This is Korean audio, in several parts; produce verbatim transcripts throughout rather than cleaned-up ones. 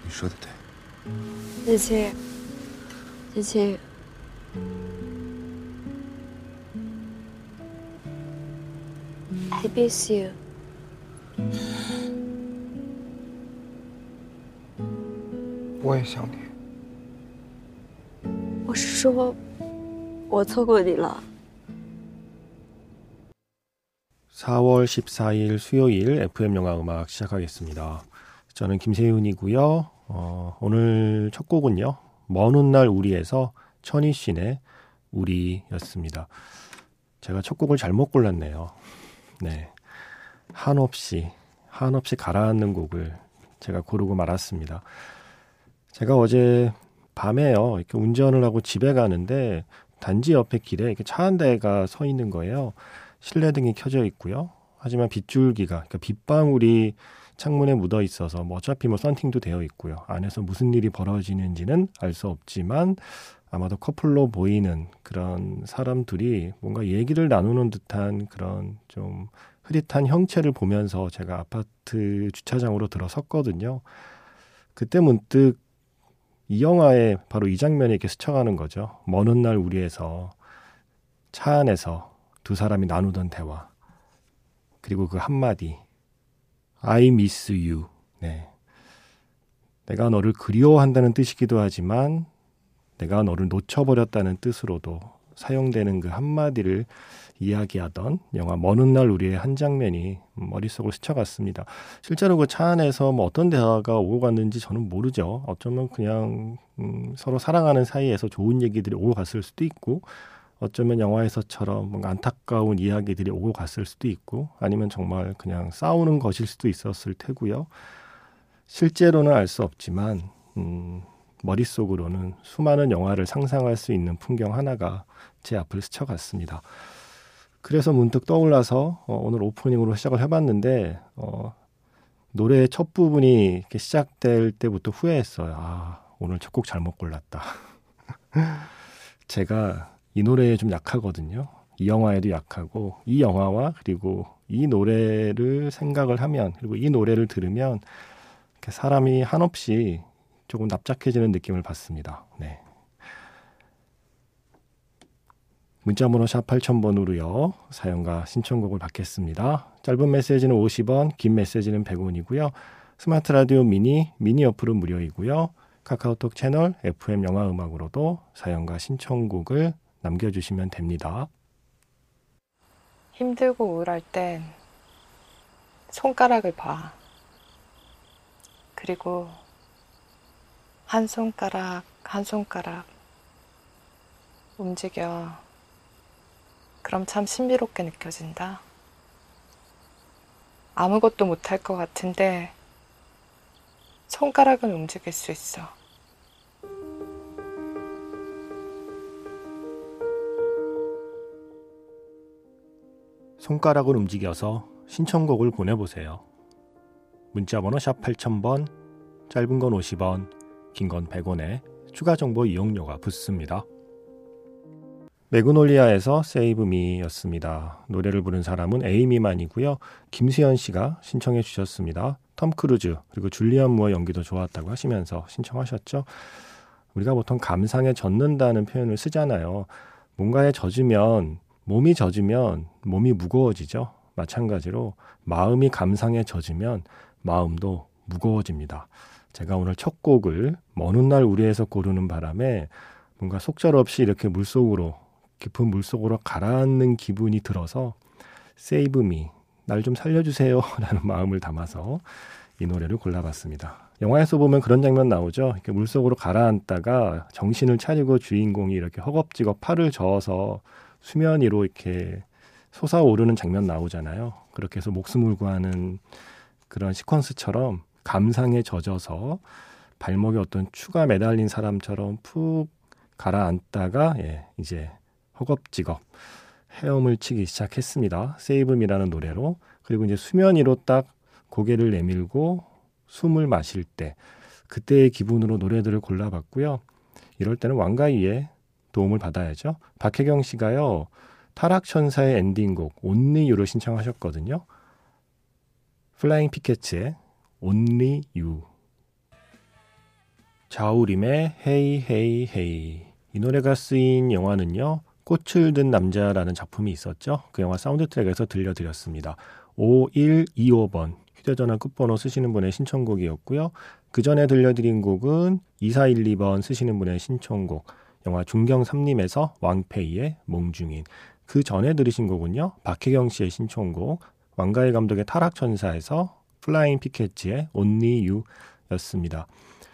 你说的对。 子期，子期， I miss you。 我也想你。 我是说，我错过你了。 사월 십사일 수요일 에프엠 영화 음악 시작하겠습니다. 저는 김세윤이고요. 어, 오늘 첫 곡은요. 먼 훗날 우리에서 천이씬의 우리였습니다. 제가 첫 곡을 잘못 골랐네요. 네, 한없이 한없이 가라앉는 곡을 제가 고르고 말았습니다. 제가 어제 밤에요. 이렇게 운전을 하고 집에 가는데 단지 옆에 길에 이렇게 차 한 대가 서 있는 거예요. 실내등이 켜져 있고요. 하지만 빗줄기가, 그러니까 빗방울이 창문에 묻어 있어서 뭐 어차피 뭐 썬팅도 되어 있고요. 안에서 무슨 일이 벌어지는지는 알 수 없지만 아마도 커플로 보이는 그런 사람들이 뭔가 얘기를 나누는 듯한 그런 좀 흐릿한 형체를 보면서 제가 아파트 주차장으로 들어섰거든요. 그때 문득 이 영화에 바로 이 장면이 이렇게 스쳐가는 거죠. 먼 훗날 우리에서 차 안에서 두 사람이 나누던 대화, 그리고 그 한마디 I miss you. 네. 내가 너를 그리워한다는 뜻이기도 하지만 내가 너를 놓쳐버렸다는 뜻으로도 사용되는 그 한마디를 이야기하던 영화 먼 훗날 우리의 한 장면이 머릿속을 스쳐갔습니다. 실제로 그 차 안에서 뭐 어떤 대화가 오고 갔는지 저는 모르죠. 어쩌면 그냥 음, 서로 사랑하는 사이에서 좋은 얘기들이 오고 갔을 수도 있고, 어쩌면 영화에서처럼 뭔가 안타까운 이야기들이 오고 갔을 수도 있고, 아니면 정말 그냥 싸우는 것일 수도 있었을 테고요. 실제로는 알 수 없지만 음, 머릿속으로는 수많은 영화를 상상할 수 있는 풍경 하나가 제 앞을 스쳐갔습니다. 그래서 문득 떠올라서 어, 오늘 오프닝으로 시작을 해봤는데 어, 노래의 첫 부분이 이렇게 시작될 때부터 후회했어요. 아, 오늘 첫 곡 잘못 골랐다. 제가 이 노래에 좀 약하거든요. 이 영화에도 약하고, 이 영화와 그리고 이 노래를 생각을 하면, 그리고 이 노래를 들으면 이렇게 사람이 한없이 조금 납작해지는 느낌을 받습니다. 네. 문자번호 샵 팔천 번으로요. 사연과 신청곡을 받겠습니다. 짧은 메시지는 오십 원, 긴 메시지는 백 원이고요. 스마트 라디오 미니, 미니 어플은 무료이고요. 카카오톡 채널 에프엠 영화음악으로도 사연과 신청곡을 남겨주시면 됩니다. 힘들고 우울할 땐 손가락을 봐. 그리고 한 손가락 한 손가락 움직여. 그럼 참 신비롭게 느껴진다. 아무것도 못할 것 같은데 손가락은 움직일 수 있어. 손가락을 움직여서 신청곡을 보내보세요. 문자번호 샵 팔천 번, 짧은 건 오십 원, 긴 건 백 원에 추가 정보 이용료가 붙습니다. 매그놀리아에서 Save Me 였습니다. 노래를 부른 사람은 에이미만이고요. 김수현 씨가 신청해 주셨습니다. 톰 크루즈 그리고 줄리안 무어 연기도 좋았다고 하시면서 신청하셨죠. 우리가 보통 감상에 젖는다는 표현을 쓰잖아요. 뭔가에 젖으면, 몸이 젖으면 몸이 무거워지죠. 마찬가지로 마음이 감상에 젖으면 마음도 무거워집니다. 제가 오늘 첫 곡을 먼 훗날 우리에서 고르는 바람에 뭔가 속절없이 이렇게 물속으로, 깊은 물속으로 가라앉는 기분이 들어서 Save Me, 날 좀 살려주세요 라는 마음을 담아서 이 노래를 골라봤습니다. 영화에서 보면 그런 장면 나오죠. 이렇게 물속으로 가라앉다가 정신을 차리고 주인공이 이렇게 허겁지겁 팔을 저어서 수면 위로 이렇게 솟아오르는 장면 나오잖아요. 그렇게 해서 목숨을 구하는 그런 시퀀스처럼 감상에 젖어서 발목에 어떤 추가 매달린 사람처럼 푹 가라앉다가 예, 이제 허겁지겁 헤엄을 치기 시작했습니다. 세이브미라는 노래로. 그리고 이제 수면 위로 딱 고개를 내밀고 숨을 마실 때, 그때의 기분으로 노래들을 골라봤고요. 이럴 때는 왕가이의 도움을 받아야죠. 박혜경 씨가요, 타락천사의 엔딩곡 Only You를 신청하셨거든요. 플라잉 피켓츠의 Only You. 자우림의 헤이 헤이 헤이. 이 노래가 쓰인 영화는요, 꽃을 든 남자라는 작품이 있었죠. 그 영화 사운드 트랙에서 들려드렸습니다. 오일이오 번 휴대전화 끝번호 쓰시는 분의 신청곡이었고요. 그 전에 들려드린 곡은 이사일이 번 쓰시는 분의 신청곡, 영화 중경삼림에서 왕페이의 몽중인. 그 전에 들으신 곡은요, 박혜경 씨의 신청곡, 왕가일 감독의 타락천사에서 플라잉 피켓츠의 Only You 였습니다.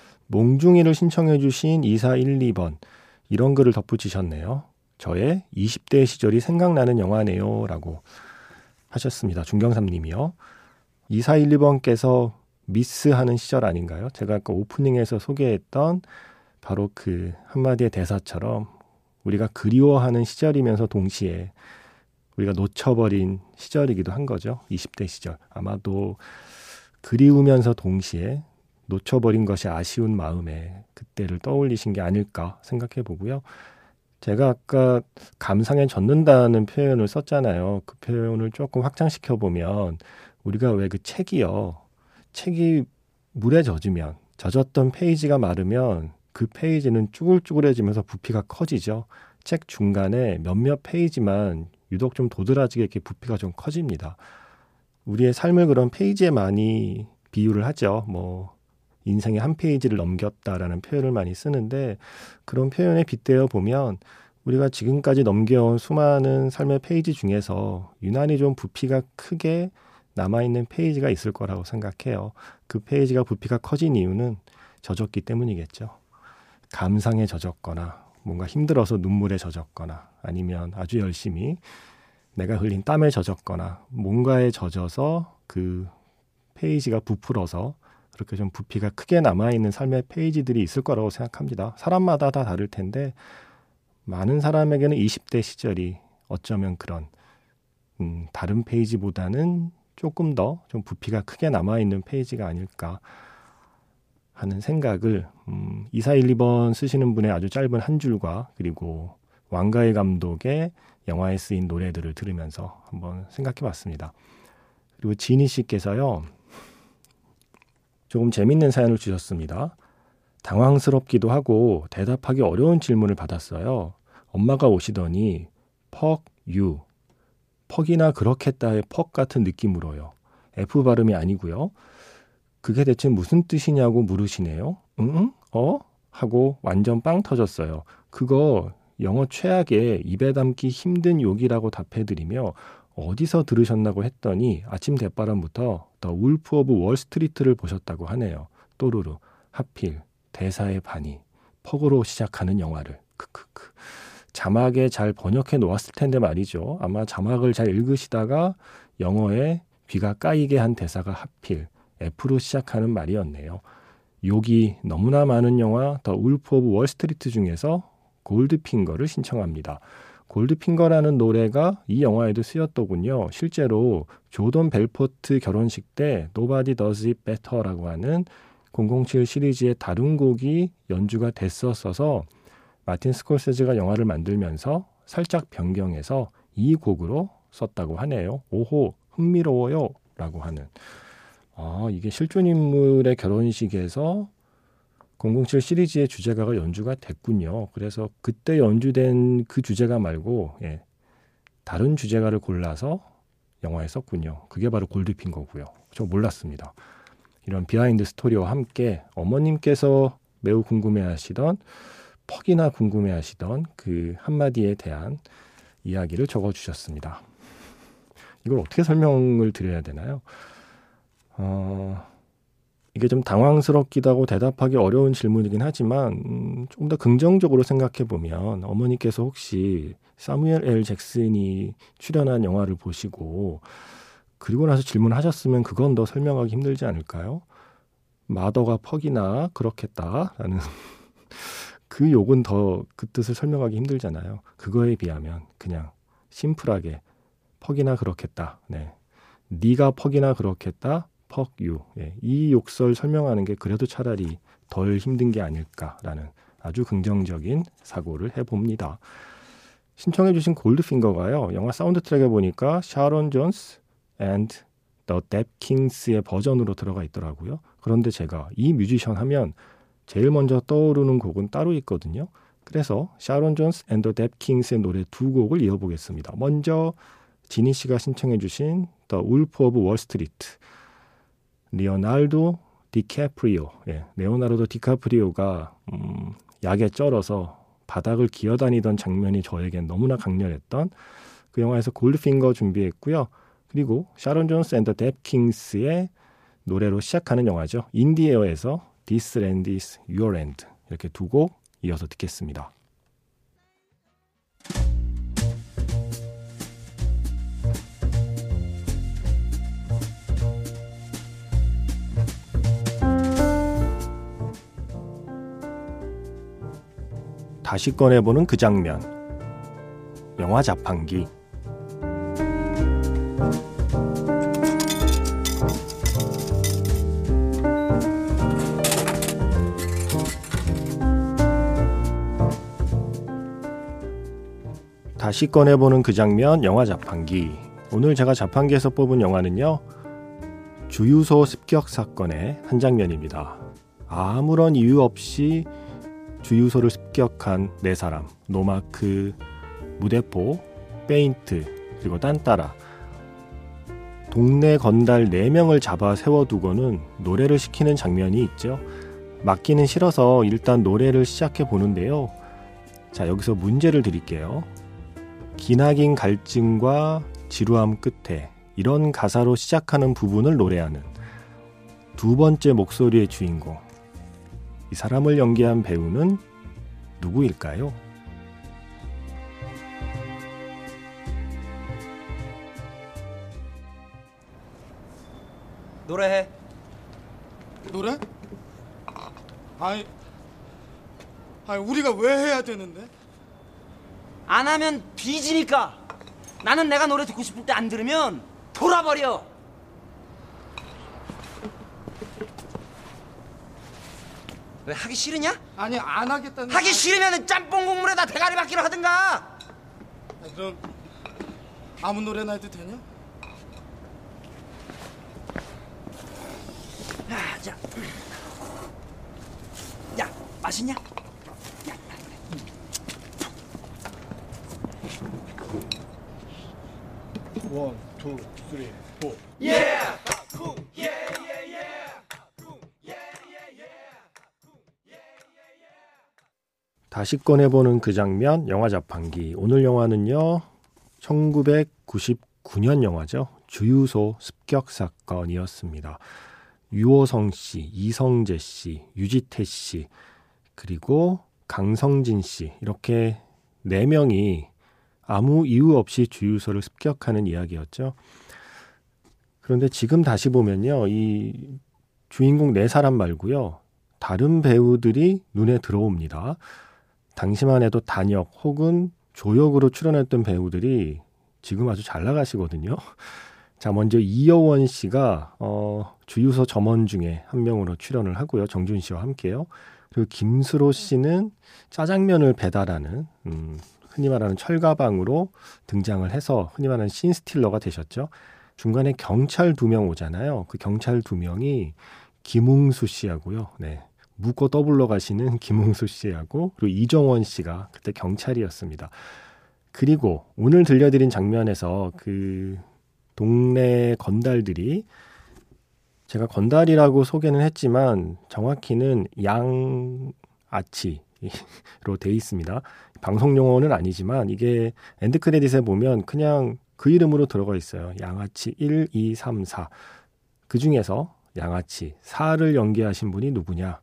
몽중인을 신청해 주신 이사일이 번, 이런 글을 덧붙이셨네요. 저의 이십 대 시절이 생각나는 영화네요 라고 하셨습니다. 중경삼님이요. 이사일이 번께서 미스하는 시절 아닌가요? 제가 아까 오프닝에서 소개했던 바로 그 한마디의 대사처럼 우리가 그리워하는 시절이면서 동시에 우리가 놓쳐버린 시절이기도 한 거죠. 이십 대 시절. 아마도 그리우면서 동시에 놓쳐버린 것이 아쉬운 마음에 그때를 떠올리신 게 아닐까 생각해 보고요. 제가 아까 감상에 젖는다는 표현을 썼잖아요. 그 표현을 조금 확장시켜 보면 우리가 왜 그 책이요. 책이 물에 젖으면, 젖었던 페이지가 마르면 그 페이지는 쭈글쭈글해지면서 부피가 커지죠. 책 중간에 몇몇 페이지만 유독 좀 도드라지게 이렇게 부피가 좀 커집니다. 우리의 삶을 그런 페이지에 많이 비유를 하죠. 뭐 인생의 한 페이지를 넘겼다라는 표현을 많이 쓰는데, 그런 표현에 빗대어 보면 우리가 지금까지 넘겨온 수많은 삶의 페이지 중에서 유난히 좀 부피가 크게 남아있는 페이지가 있을 거라고 생각해요. 그 페이지가 부피가 커진 이유는 젖었기 때문이겠죠. 감상에 젖었거나 뭔가 힘들어서 눈물에 젖었거나 아니면 아주 열심히 내가 흘린 땀에 젖었거나 뭔가에 젖어서 그 페이지가 부풀어서 그렇게 좀 부피가 크게 남아있는 삶의 페이지들이 있을 거라고 생각합니다. 사람마다 다 다를 텐데 많은 사람에게는 이십 대 시절이 어쩌면 그런 음, 다른 페이지보다는 조금 더 좀 부피가 크게 남아있는 페이지가 아닐까 하는 생각을 음, 이사일이 번 쓰시는 분의 아주 짧은 한 줄과 그리고 왕가일 감독의 영화에 쓰인 노래들을 들으면서 한번 생각해 봤습니다. 그리고 지니 씨께서요, 조금 재밌는 사연을 주셨습니다. 당황스럽기도 하고 대답하기 어려운 질문을 받았어요. 엄마가 오시더니 퍽 유, 퍽이나 그렇겠다의 퍽 같은 느낌으로요. F 발음이 아니고요. 그게 대체 무슨 뜻이냐고 물으시네요. 응? 어? 하고 완전 빵 터졌어요. 그거 영어 최악의 입에 담기 힘든 욕이라고 답해드리며 어디서 들으셨나고 했더니 아침 대바람부터 더 울프 오브 월스트리트를 보셨다고 하네요. 또르르. 하필 대사의 반이 퍽으로 시작하는 영화를. 크크크. 자막에 잘 번역해 놓았을 텐데 말이죠. 아마 자막을 잘 읽으시다가 영어에 귀가 까이게 한 대사가 하필 F로 시작하는 말이었네요. 욕이 너무나 많은 영화 더 울프 오브 월스트리트 중에서 골드핑거를 신청합니다. 골드핑거라는 노래가 이 영화에도 쓰였더군요. 실제로 조던 벨포트 결혼식 때 Nobody Does It Better라고 하는 공공칠 시리즈의 다른 곡이 연주가 됐었어서 마틴 스콜세지가 영화를 만들면서 살짝 변경해서 이 곡으로 썼다고 하네요. 오호, 흥미로워요 라고 하는. 아, 이게 실존 인물의 결혼식에서 공공칠 시리즈의 주제가가 연주가 됐군요. 그래서 그때 연주된 그 주제가 말고 예, 다른 주제가를 골라서 영화에 썼군요. 그게 바로 골드핑거고요. 저 몰랐습니다. 이런 비하인드 스토리와 함께 어머님께서 매우 궁금해하시던 퍽이나 궁금해하시던 그 한마디에 대한 이야기를 적어주셨습니다. 이걸 어떻게 설명을 드려야 되나요? 어... 이게 좀 당황스럽기도 하고 대답하기 어려운 질문이긴 하지만 음, 조금 더 긍정적으로 생각해 보면 어머니께서 혹시 사무엘 엘 잭슨이 출연한 영화를 보시고 그리고 나서 질문하셨으면 그건 더 설명하기 힘들지 않을까요? 마더가 퍽이나 그렇겠다라는 그 욕은 더 그 뜻을 설명하기 힘들잖아요. 그거에 비하면 그냥 심플하게 퍽이나 그렇겠다. 네, 네가 퍽이나 그렇겠다. 퍽 유. 예, 이 욕설 설명하는 게 그래도 차라리 덜 힘든 게 아닐까라는 아주 긍정적인 사고를 해봅니다. 신청해 주신 골드핑거가요. 영화 사운드 트랙에 보니까 샤론 존스 and the Dap Kings의 버전으로 들어가 있더라고요. 그런데 제가 이 뮤지션 하면 제일 먼저 떠오르는 곡은 따로 있거든요. 그래서 샤론 존스 앤 더 뎁킹스의 노래 두 곡을 이어보겠습니다. 먼저 지니 씨가 신청해 주신 The Wolf of Wall Street, 리오나르도 디카프리오, 예, 레오나르도 디카프리오가 음, 약에 쩔어서 바닥을 기어다니던 장면이 저에겐 너무나 강렬했던 그 영화에서 골드핑거 준비했고요. 그리고 샤론 존스 앤 더 뎁킹스의 노래로 시작하는 영화죠. 인디에어에서 This Land is Your Land, 이렇게 두 곡 이어서 듣겠습니다. 다시 꺼내보는 그 장면, 영화 자판기. 다시 꺼내보는 그 장면, 영화 자판기. 오늘 제가 자판기에서 뽑은 영화는요, 주유소 습격 사건의 한 장면입니다. 아무런 이유 없이 주유소를 습격한 네 사람, 노마크, 무대포, 페인트, 그리고 딴따라, 동네 건달 네 명을 잡아 세워두고는 노래를 시키는 장면이 있죠. 맞기는 싫어서 일단 노래를 시작해 보는데요. 자, 여기서 문제를 드릴게요. 기나긴 갈증과 지루함 끝에, 이런 가사로 시작하는 부분을 노래하는 두 번째 목소리의 주인공, 이 사람을 연기한 배우는 누구일까요? 노래해. 노래? 아니, 아니 우리가 왜 해야 되는데? 안 하면 뒤지니까. 나는 내가 노래 듣고 싶을 때 안 들으면 돌아버려. 왜 하기 싫으냐? 아니 안 하겠다는. 하기 싫으면 짬뽕 국물에다 대가리 받기로 하든가. 아니, 그럼 아무 노래나 해도 되냐? 아, 자, 야, 맛있냐? 야, 원, 투, 쓰리, 포. 다시 꺼내보는 그 장면, 영화 자판기. 오늘 영화는요, 천구백구십구 년 영화죠. 주유소 습격 사건이었습니다. 유호성 씨, 이성재 씨, 유지태 씨, 그리고 강성진 씨, 이렇게 네 명이 아무 이유 없이 주유소를 습격하는 이야기였죠. 그런데 지금 다시 보면요, 이 주인공 네 사람 말고요, 다른 배우들이 눈에 들어옵니다. 당시만 해도 단역 혹은 조역으로 출연했던 배우들이 지금 아주 잘 나가시거든요. 자, 먼저 이여원 씨가 어, 주유소 점원 중에 한 명으로 출연을 하고요. 정준 씨와 함께요. 그리고 김수로 씨는 짜장면을 배달하는 음, 흔히 말하는 철가방으로 등장을 해서 흔히 말하는 신스틸러가 되셨죠. 중간에 경찰 두 명 오잖아요. 그 경찰 두 명이 김웅수 씨하고요. 네. 묻고 떠불러 가시는 김웅수 씨하고 그리고 이정원 씨가 그때 경찰이었습니다. 그리고 오늘 들려드린 장면에서 그 동네 건달들이, 제가 건달이라고 소개는 했지만 정확히는 양아치로 돼 있습니다. 방송 용어는 아니지만 이게 엔드 크레딧에 보면 그냥 그 이름으로 들어가 있어요. 양아치 일, 이, 삼, 사. 그 중에서 양아치 사를 연기하신 분이 누구냐?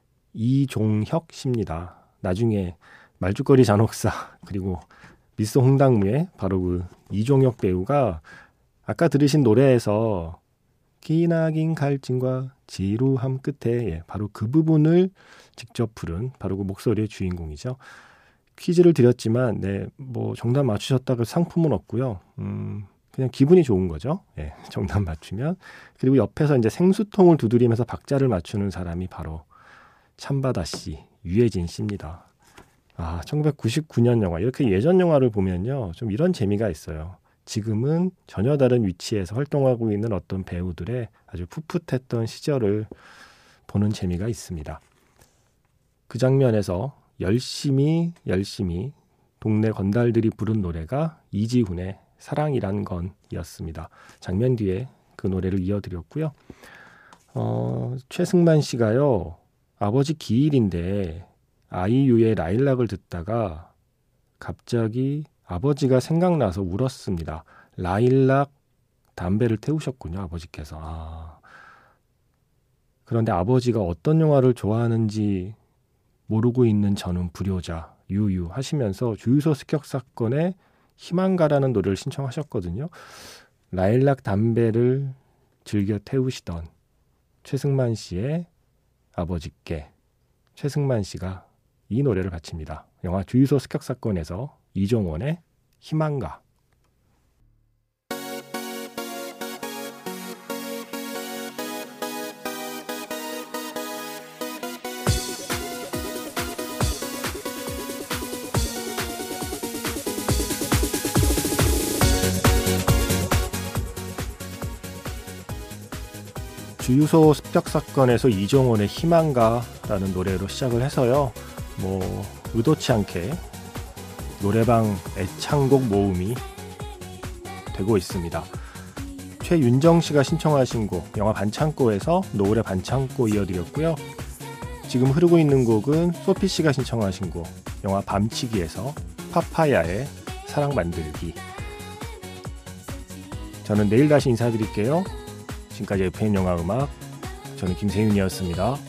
이종혁 씨입니다. 나중에 말죽거리 잔혹사 그리고 미스 홍당무의 바로 그 이종혁 배우가 아까 들으신 노래에서 기나긴 갈증과 지루함 끝에, 예, 바로 그 부분을 직접 부른 바로 그 목소리의 주인공이죠. 퀴즈를 드렸지만 네, 뭐 정답 맞추셨다고 상품은 없고요. 음, 그냥 기분이 좋은 거죠. 예, 정답 맞추면. 그리고 옆에서 이제 생수통을 두드리면서 박자를 맞추는 사람이 바로 참바다 씨, 유해진 씨입니다. 아, 천구백구십구 년 영화. 이렇게 예전 영화를 보면요, 좀 이런 재미가 있어요. 지금은 전혀 다른 위치에서 활동하고 있는 어떤 배우들의 아주 풋풋했던 시절을 보는 재미가 있습니다. 그 장면에서 열심히 열심히 동네 건달들이 부른 노래가 이지훈의 사랑이란 건이었습니다. 장면 뒤에 그 노래를 이어드렸고요. 어, 최승만 씨가요. 아버지 기일인데 아이유의 라일락을 듣다가 갑자기 아버지가 생각나서 울었습니다. 라일락 담배를 태우셨군요. 아버지께서. 아. 그런데 아버지가 어떤 영화를 좋아하는지 모르고 있는 저는 불효자 유유 하시면서 주유소 습격 사건에 희망가라는 노래를 신청하셨거든요. 라일락 담배를 즐겨 태우시던 최승만 씨의 아버지께 최승만 씨가 이 노래를 바칩니다. 영화 주유소 습격 사건에서 이종원의 희망가. 주유소 습격 사건에서 이종원의 희망가라는 노래로 시작을 해서요. 뭐 의도치 않게 노래방 애창곡 모음이 되고 있습니다. 최윤정 씨가 신청하신 곡 영화 반창고에서 노을의 반창고 이어드렸고요. 지금 흐르고 있는 곡은 소피 씨가 신청하신 곡 영화 밤치기에서 파파야의 사랑 만들기. 저는 내일 다시 인사드릴게요. 지금까지 에프엠 영화 음악, 저는 김세윤이었습니다.